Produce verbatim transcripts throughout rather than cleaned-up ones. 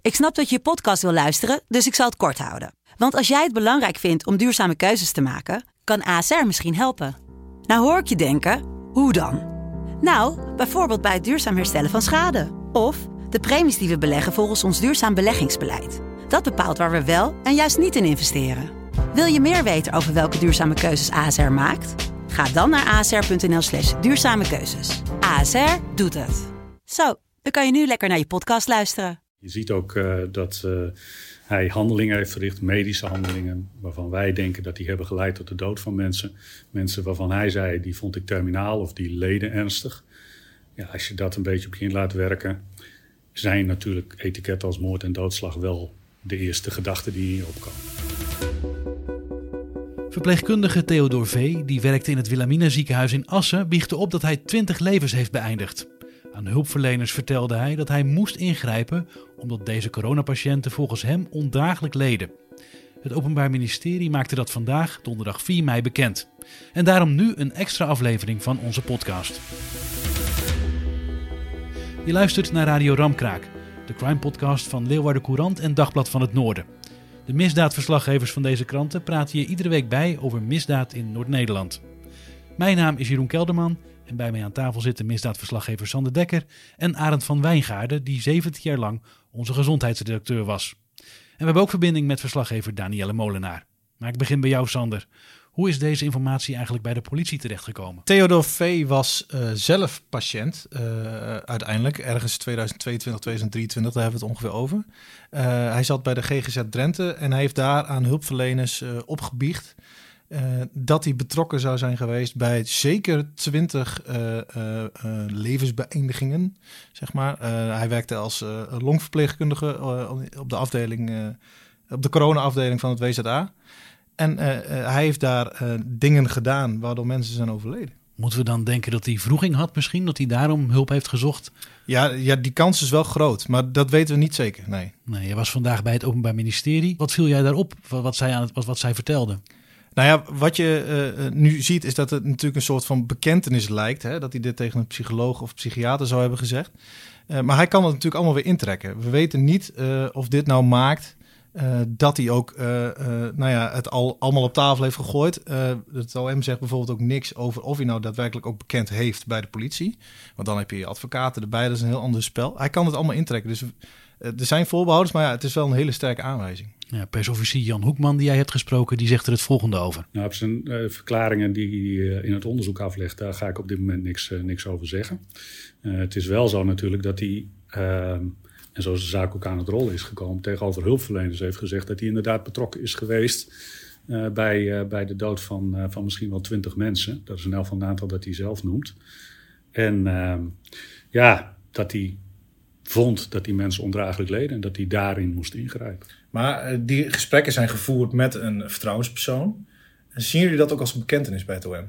Ik snap dat je je podcast wil luisteren, dus ik zal het kort houden. Want als jij het belangrijk vindt om duurzame keuzes te maken, kan A S R misschien helpen. Nou hoor ik je denken, hoe dan? Nou, bijvoorbeeld bij het duurzaam herstellen van schade. Of de premies die we beleggen volgens ons duurzaam beleggingsbeleid. Dat bepaalt waar we wel en juist niet in investeren. Wil je meer weten over welke duurzame keuzes A S R maakt? Ga dan naar asr.nl slash duurzame keuzes. A S R doet het. Zo, dan kan je nu lekker naar je podcast luisteren. Je ziet ook uh, dat uh, hij handelingen heeft verricht, medische handelingen, waarvan wij denken dat die hebben geleid tot de dood van mensen. Mensen waarvan hij zei, die vond ik terminaal of die leden ernstig. Ja, als je dat een beetje op je in laat werken, zijn natuurlijk etiketten als moord en doodslag wel de eerste gedachten die hier opkomen. Verpleegkundige Theodor V., die werkte in het Wilhelmina ziekenhuis in Assen, biechtte op dat hij twintig levens heeft beëindigd. Aan hulpverleners vertelde hij dat hij moest ingrijpen omdat deze coronapatiënten volgens hem ondraaglijk leden. Het Openbaar Ministerie maakte dat vandaag, donderdag vier mei, bekend. En daarom nu een extra aflevering van onze podcast. Je luistert naar Radio Ramkraak, de crime-podcast van Leeuwarden Courant en Dagblad van het Noorden. De misdaadverslaggevers van deze kranten praten je iedere week bij over misdaad in Noord-Nederland. Mijn naam is Jeroen Kelderman en bij mij aan tafel zitten misdaadverslaggever Sander Dekker en Arend van Wijngaarden, die zeventien jaar lang onze gezondheidsredacteur was. En we hebben ook verbinding met verslaggever Danielle Molenaar. Maar ik begin bij jou, Sander. Hoe is deze informatie eigenlijk bij de politie terechtgekomen? Theodor V. was uh, zelf patiënt, uh, uiteindelijk, ergens tweeduizend tweeëntwintig, tweeduizend drieëntwintig, daar hebben we het ongeveer over. Uh, hij zat bij de G G Z Drenthe en hij heeft daar aan hulpverleners uh, opgebiecht uh, dat hij betrokken zou zijn geweest bij zeker twintig uh, uh, uh, levensbeëindigingen, zeg maar. Uh, hij werkte als uh, longverpleegkundige uh, op de afdeling, uh, op de corona-afdeling van het W Z A. En uh, uh, hij heeft daar uh, dingen gedaan waardoor mensen zijn overleden. Moeten we dan denken dat hij wroeging had misschien? Dat hij daarom hulp heeft gezocht? Ja, ja, die kans is wel groot, maar dat weten we niet zeker, nee. Nee, je was vandaag bij het Openbaar Ministerie. Wat viel jij daarop, wat zij, aan het, wat, wat zij vertelde? Nou ja, wat je uh, nu ziet is dat het natuurlijk een soort van bekentenis lijkt. Hè, dat hij dit tegen een psycholoog of psychiater zou hebben gezegd. Uh, maar hij kan het natuurlijk allemaal weer intrekken. We weten niet uh, of dit nou maakt Uh, dat hij ook uh, uh, nou ja, het al allemaal op tafel heeft gegooid. Uh, het O M zegt bijvoorbeeld ook niks over of hij nou daadwerkelijk ook bekend heeft bij de politie. Want dan heb je je advocaten erbij, dat is een heel ander spel. Hij kan het allemaal intrekken. Dus uh, er zijn voorbehouders, maar ja, het is wel een hele sterke aanwijzing. Ja, persofficier Jan Hoekman, die jij hebt gesproken, die zegt er het volgende over. Nou, op zijn uh, verklaringen die hij uh, in het onderzoek aflegt, daar ga ik op dit moment niks, uh, niks over zeggen. Uh, het is wel zo natuurlijk dat hij, Uh, en zoals de zaak ook aan het rollen is gekomen, tegenover hulpverleners heeft gezegd dat hij inderdaad betrokken is geweest uh, bij, uh, bij de dood van, uh, van misschien wel twintig mensen. Dat is in elk geval een aantal dat hij zelf noemt. En uh, ja, dat hij vond dat die mensen ondraaglijk leden en dat hij daarin moest ingrijpen. Maar uh, die gesprekken zijn gevoerd met een vertrouwenspersoon. Zien jullie dat ook als een bekentenis bij het O M?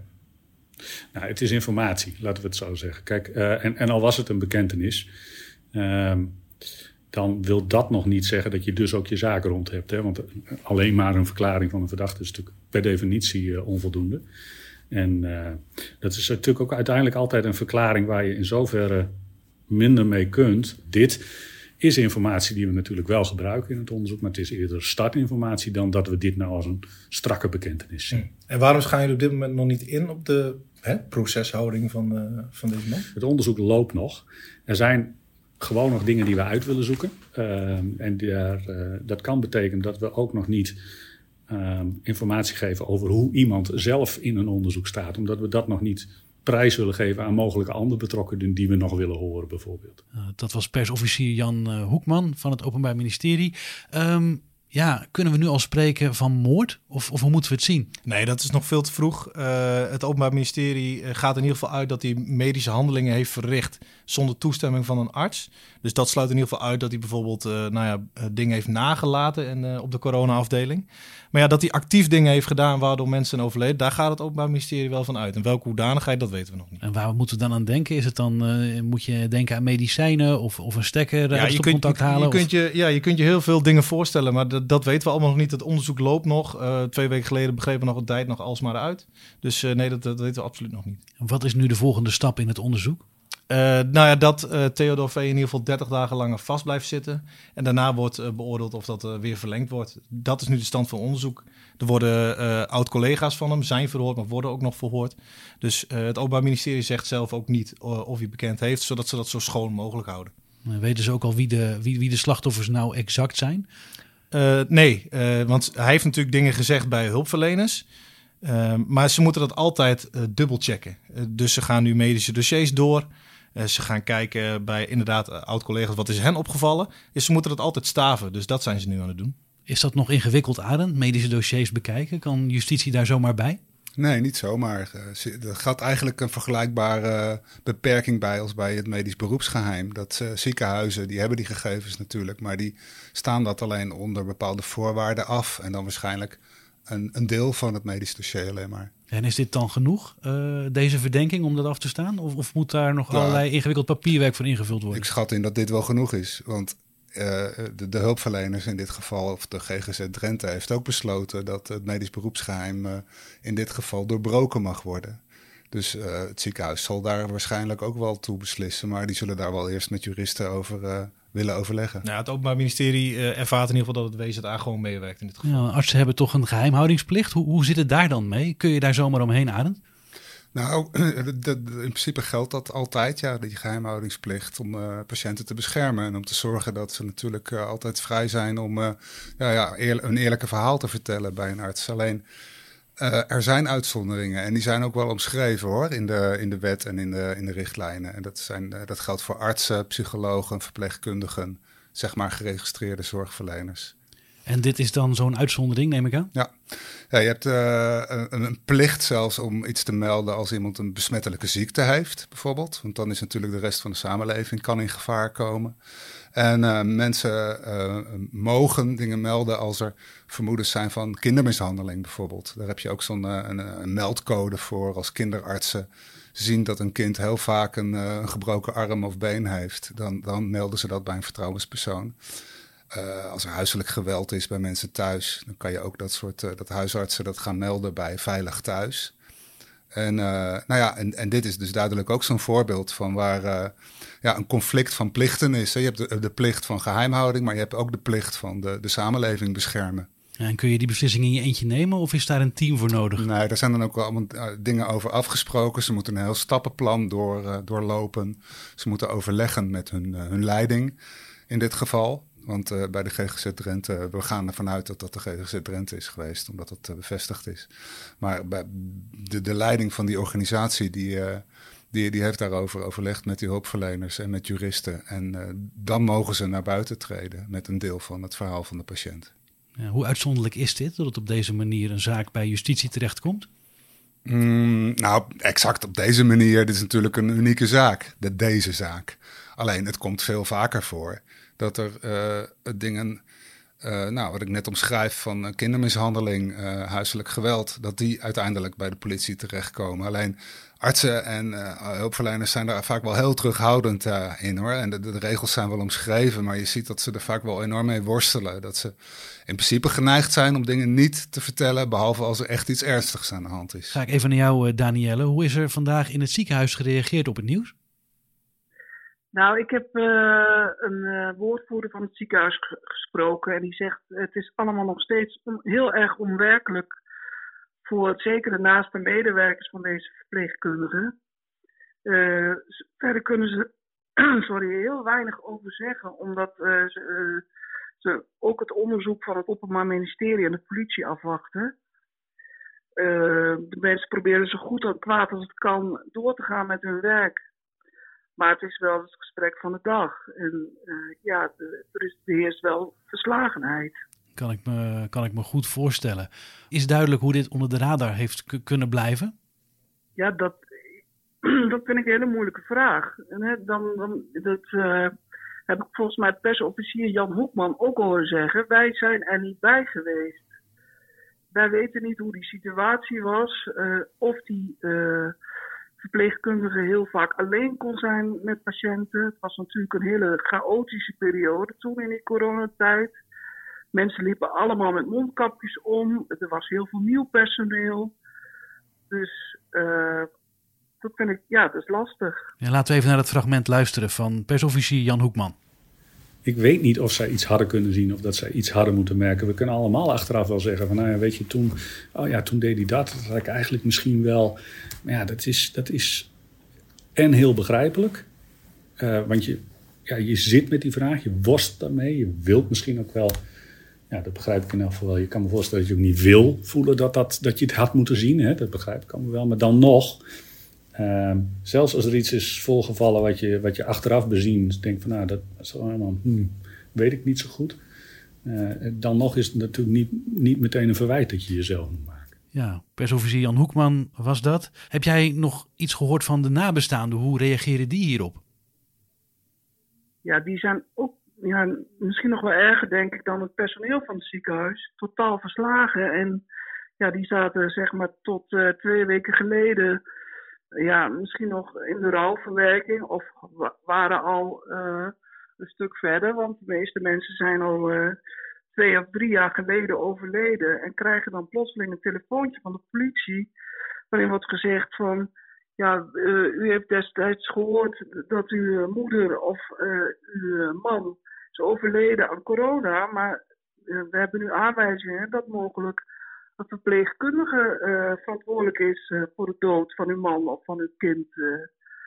Nou, het is informatie, laten we het zo zeggen. Kijk, uh, en, en al was het een bekentenis, Uh, dan wil dat nog niet zeggen dat je dus ook je zaken rond hebt. Hè? Want alleen maar een verklaring van een verdachte is natuurlijk per definitie uh, onvoldoende. En uh, dat is natuurlijk ook uiteindelijk altijd een verklaring waar je in zoverre minder mee kunt. Dit is informatie die we natuurlijk wel gebruiken in het onderzoek, maar het is eerder startinformatie dan dat we dit nou als een strakke bekentenis zien. En waarom gaan jullie op dit moment nog niet in op de hè, proceshouding van, uh, van deze man? Het onderzoek loopt nog. Er zijn gewoon nog dingen die we uit willen zoeken. Uh, en daar, uh, dat kan betekenen dat we ook nog niet uh, informatie geven over hoe iemand zelf in een onderzoek staat. Omdat we dat nog niet prijs willen geven aan mogelijke andere betrokkenen die we nog willen horen bijvoorbeeld. Uh, dat was persofficier Jan uh, Hoekman van het Openbaar Ministerie. Um, ja, kunnen we nu al spreken van moord? Of, of hoe moeten we het zien? Nee, dat is nog veel te vroeg. Uh, het Openbaar Ministerie gaat in ieder geval uit dat hij medische handelingen heeft verricht zonder toestemming van een arts. Dus dat sluit in ieder geval uit dat hij bijvoorbeeld uh, nou ja, dingen heeft nagelaten in, uh, op de corona-afdeling. Maar ja, dat hij actief dingen heeft gedaan waardoor mensen zijn overleden, daar gaat het Openbaar Ministerie wel van uit. En welke hoedanigheid, dat weten we nog niet. En waar moeten we dan aan denken? Is het dan, uh, moet je denken aan medicijnen of, of een stekker uh, ja, je kunt, contact halen? Je, of? kunt je, ja, je kunt je heel veel dingen voorstellen, maar dat, dat weten we allemaal nog niet. Het onderzoek loopt nog. Uh, twee weken geleden begrepen we nog wat tijd nog alsmaar uit. Dus uh, nee, dat, dat weten we absoluut nog niet. En wat is nu de volgende stap in het onderzoek? Uh, nou ja, dat uh, Theodor V. in ieder geval dertig dagen langer vast blijft zitten. En daarna wordt uh, beoordeeld of dat uh, weer verlengd wordt. Dat is nu de stand van onderzoek. Er worden uh, oud-collega's van hem zijn verhoord, maar worden ook nog verhoord. Dus uh, het Openbaar Ministerie zegt zelf ook niet uh, of hij bekend heeft, zodat ze dat zo schoon mogelijk houden. Weten ze ook al wie de, wie, wie de slachtoffers nou exact zijn? Uh, nee, uh, want hij heeft natuurlijk dingen gezegd bij hulpverleners. Uh, maar ze moeten dat altijd uh, dubbelchecken. Uh, dus ze gaan nu medische dossiers door. Uh, ze gaan kijken bij inderdaad uh, oud-collega's wat is hen opgevallen. Dus ze moeten dat altijd staven. Dus dat zijn ze nu aan het doen. Is dat nog ingewikkeld, Arend? Medische dossiers bekijken? Kan justitie daar zomaar bij? Nee, niet zomaar. Er gaat eigenlijk een vergelijkbare beperking bij als bij het medisch beroepsgeheim. Dat uh, ziekenhuizen, die hebben die gegevens natuurlijk, maar die staan dat alleen onder bepaalde voorwaarden af. En dan waarschijnlijk een, een deel van het medisch dossier alleen maar. En is dit dan genoeg, uh, deze verdenking, om dat af te staan? Of, of moet daar nog ja, allerlei ingewikkeld papierwerk voor ingevuld worden? Ik schat in dat dit wel genoeg is, want Uh, de, de hulpverleners in dit geval, of de G G Z Drenthe, heeft ook besloten dat het medisch beroepsgeheim uh, in dit geval doorbroken mag worden. Dus uh, het ziekenhuis zal daar waarschijnlijk ook wel toe beslissen, maar die zullen daar wel eerst met juristen over uh, willen overleggen. Nou, het Openbaar Ministerie uh, ervaart in ieder geval dat het W Z A gewoon meewerkt in dit geval. Ja, artsen hebben toch een geheimhoudingsplicht. Hoe, hoe zit het daar dan mee? Kun je daar zomaar omheen, Arend? Nou, de, de, in principe geldt dat altijd, ja, die geheimhoudingsplicht om uh, patiënten te beschermen. En om te zorgen dat ze natuurlijk uh, altijd vrij zijn om uh, ja, ja, eer, een eerlijke verhaal te vertellen bij een arts. Alleen, uh, er zijn uitzonderingen en die zijn ook wel omschreven hoor, in de, in de wet en in de, in de richtlijnen. En dat, zijn, uh, dat geldt voor artsen, psychologen, verpleegkundigen, zeg maar geregistreerde zorgverleners. En dit is dan zo'n uitzondering, neem ik aan? Ja, ja je hebt uh, een, een plicht zelfs om iets te melden als iemand een besmettelijke ziekte heeft, bijvoorbeeld. Want dan is natuurlijk de rest van de samenleving kan in gevaar komen. En uh, mensen uh, mogen dingen melden als er vermoedens zijn van kindermishandeling, bijvoorbeeld. Daar heb je ook zo'n uh, een, een meldcode voor als kinderartsen zien dat een kind heel vaak een, uh, een gebroken arm of been heeft. Dan, dan melden ze dat bij een vertrouwenspersoon. Uh, als er huiselijk geweld is bij mensen thuis, dan kan je ook dat soort uh, dat huisartsen dat gaan melden bij Veilig Thuis. En, uh, nou ja, en, en dit is dus duidelijk ook zo'n voorbeeld van waar uh, ja, een conflict van plichten is. Hè. Je hebt de, de plicht van geheimhouding, maar je hebt ook de plicht van de, de samenleving beschermen. Ja, en kun je die beslissing in je eentje nemen of is daar een team voor nodig? Nee, daar zijn dan ook wel allemaal uh, dingen over afgesproken. Ze moeten een heel stappenplan door, uh, doorlopen. Ze moeten overleggen met hun, uh, hun leiding in dit geval. Want uh, bij de G G Z Drenthe, we gaan ervan uit dat dat de G G Z Drenthe is geweest, omdat het uh, bevestigd is. Maar bij de, de leiding van die organisatie, die, uh, die, die heeft daarover overlegd met die hulpverleners en met juristen. En uh, dan mogen ze naar buiten treden met een deel van het verhaal van de patiënt. Ja, hoe uitzonderlijk is dit, dat het op deze manier een zaak bij justitie terechtkomt? Mm, nou, exact op deze manier. Dit is natuurlijk een unieke zaak, de, deze zaak. Alleen, het komt veel vaker voor dat er uh, dingen, uh, nou, wat ik net omschrijf van uh, kindermishandeling, uh, huiselijk geweld, dat die uiteindelijk bij de politie terechtkomen. Alleen artsen en uh, hulpverleners zijn daar vaak wel heel terughoudend uh, in hoor. En de, de regels zijn wel omschreven, maar je ziet dat ze er vaak wel enorm mee worstelen. Dat ze in principe geneigd zijn om dingen niet te vertellen, behalve als er echt iets ernstigs aan de hand is. Ga ik even naar jou, uh, Danielle. Hoe is er vandaag in het ziekenhuis gereageerd op het nieuws? Nou, ik heb uh, een uh, woordvoerder van het ziekenhuis g- gesproken en die zegt het is allemaal nog steeds on- heel erg onwerkelijk voor zeker de naaste medewerkers van deze verpleegkundigen. Uh, verder kunnen ze sorry, heel weinig over zeggen, omdat uh, ze, uh, ze ook het onderzoek van het Openbaar Ministerie en de politie afwachten. Uh, de mensen proberen zo goed en kwaad als het kan door te gaan met hun werk. Maar het is wel het gesprek van de dag. En uh, ja, er is, er heerst wel verslagenheid. Kan ik me, kan ik me goed voorstellen. Is duidelijk hoe dit onder de radar heeft k- kunnen blijven? Ja, dat, dat vind ik een hele moeilijke vraag. En, hè, dan, dan dat, uh, heb ik volgens mij persofficier Jan Hoekman ook horen zeggen. Wij zijn er niet bij geweest. Wij weten niet hoe die situatie was. Uh, of die uh, verpleegkundige heel vaak alleen kon zijn met patiënten. Het was natuurlijk een hele chaotische periode toen in die coronatijd. Mensen liepen allemaal met mondkapjes om. Er was heel veel nieuw personeel. Dus uh, dat vind ik, ja, dat is lastig. Ja, laten we even naar het fragment luisteren van persofficier Jan Hoekman. Ik weet niet of zij iets hadden kunnen zien of dat zij iets hadden moeten merken. We kunnen allemaal achteraf wel zeggen van, nou ja, weet je, toen, oh ja, toen deed hij dat. Dat had ik eigenlijk misschien wel. Maar ja, dat is, dat is en heel begrijpelijk. Uh, want je, ja, je zit met die vraag, je worstelt daarmee. Je wilt misschien ook wel, ja, dat begrijp ik in elk geval wel. Je kan me voorstellen dat je ook niet wil voelen dat, dat, dat je het had moeten zien. Hè? Dat begrijp ik allemaal wel. Maar dan nog, uh, zelfs als er iets is voorgevallen wat je, wat je achteraf bezien, denk van, nou, dat is allemaal, hmm, weet ik niet zo goed. Uh, dan nog is het natuurlijk niet, niet meteen een verwijt dat je jezelf moet maken. Ja, persofficier Jan Hoekman was dat. Heb jij nog iets gehoord van de nabestaanden? Hoe reageren die hierop? Ja, die zijn ook ja, misschien nog wel erger, denk ik, dan het personeel van het ziekenhuis. Totaal verslagen. En ja, die zaten zeg maar tot uh, twee weken geleden ja, misschien nog in de rouwverwerking. Of wa- waren al uh, een stuk verder. Want de meeste mensen zijn al uh, twee of drie jaar geleden overleden. En krijgen dan plotseling een telefoontje van de politie. Waarin wordt gezegd van, ja, uh, u heeft destijds gehoord dat uw moeder of uh, uw man is overleden aan corona. Maar uh, we hebben nu aanwijzingen dat mogelijk een verpleegkundige uh, verantwoordelijk is uh, voor de dood van uw man of van uw kind. Uh.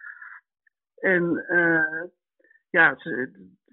En uh, ja, ze,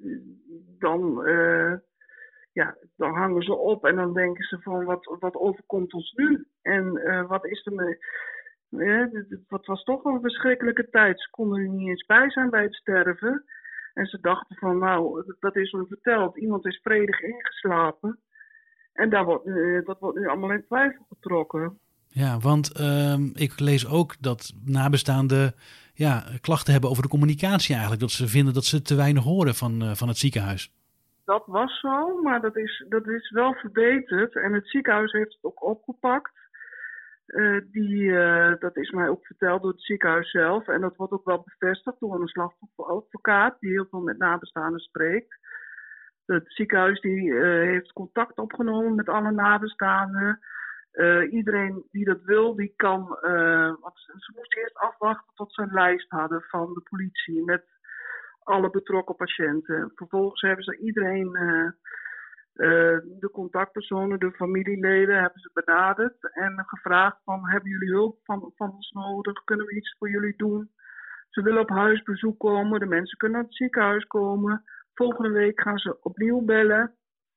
dan, uh, ja, dan hangen ze op en dan denken ze van, wat, wat overkomt ons nu? En uh, wat is er mee? Ja, het was toch een verschrikkelijke tijd. Ze konden er niet eens bij zijn bij het sterven. En ze dachten van, nou, dat is me verteld. Iemand is vredig ingeslapen. En daar wordt, uh, dat wordt nu allemaal in twijfel getrokken. Ja, want uh, ik lees ook dat nabestaanden ja, klachten hebben over de communicatie eigenlijk. Dat ze vinden dat ze te weinig horen van, uh, van het ziekenhuis. Dat was zo, maar dat is, dat is wel verbeterd. En het ziekenhuis heeft het ook opgepakt. Uh, die, uh, dat is mij ook verteld door het ziekenhuis zelf. En dat wordt ook wel bevestigd door een slachtofferadvocaat die heel veel met nabestaanden spreekt. Het ziekenhuis die, uh, heeft contact opgenomen met alle nabestaanden. Uh, iedereen die dat wil, die kan... Uh, want ze moesten eerst afwachten tot ze een lijst hadden van de politie met alle betrokken patiënten. Vervolgens hebben ze iedereen... Uh, Uh, de contactpersonen, de familieleden hebben ze benaderd en gevraagd van, hebben jullie hulp van, van ons nodig? Kunnen we iets voor jullie doen? Ze willen op huisbezoek komen, de mensen kunnen naar het ziekenhuis komen. Volgende week gaan ze opnieuw bellen.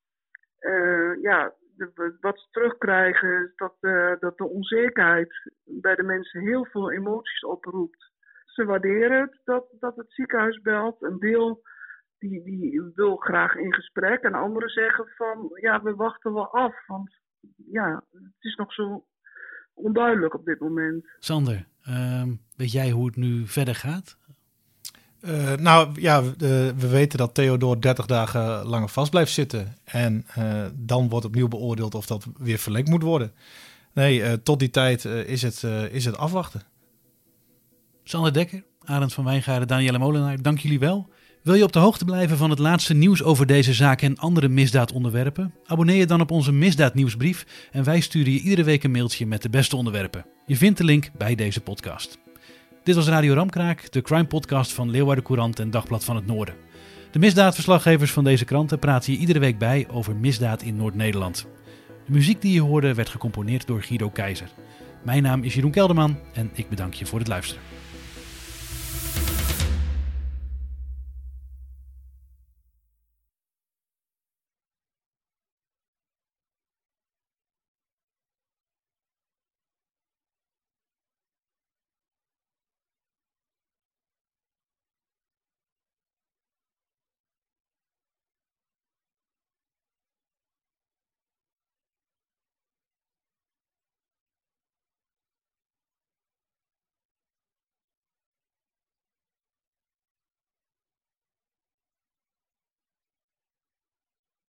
Uh, ja, de, wat ze terugkrijgen is dat, uh, dat de onzekerheid bij de mensen heel veel emoties oproept. Ze waarderen het dat, dat het ziekenhuis belt. Een deel Die, die wil graag in gesprek. En anderen zeggen van, ja, we wachten wel af. Want ja, het is nog zo onduidelijk op dit moment. Sander, uh, weet jij hoe het nu verder gaat? Uh, nou ja, we, we weten dat Theodor dertig dagen langer vast blijft zitten. En uh, dan wordt opnieuw beoordeeld of dat weer verlengd moet worden. Nee, uh, tot die tijd uh, is, het, uh, is het afwachten. Sander Dekker, Arend van Wijngaarden, Danielle Molenaar, dank jullie wel. Wil je op de hoogte blijven van het laatste nieuws over deze zaak en andere misdaadonderwerpen? Abonneer je dan op onze misdaadnieuwsbrief en wij sturen je iedere week een mailtje met de beste onderwerpen. Je vindt de link bij deze podcast. Dit was Radio Ramkraak, de crime podcast van Leeuwarden Courant en Dagblad van het Noorden. De misdaadverslaggevers van deze kranten praten je iedere week bij over misdaad in Noord-Nederland. De muziek die je hoorde werd gecomponeerd door Guido Keizer. Mijn naam is Jeroen Kelderman en ik bedank je voor het luisteren.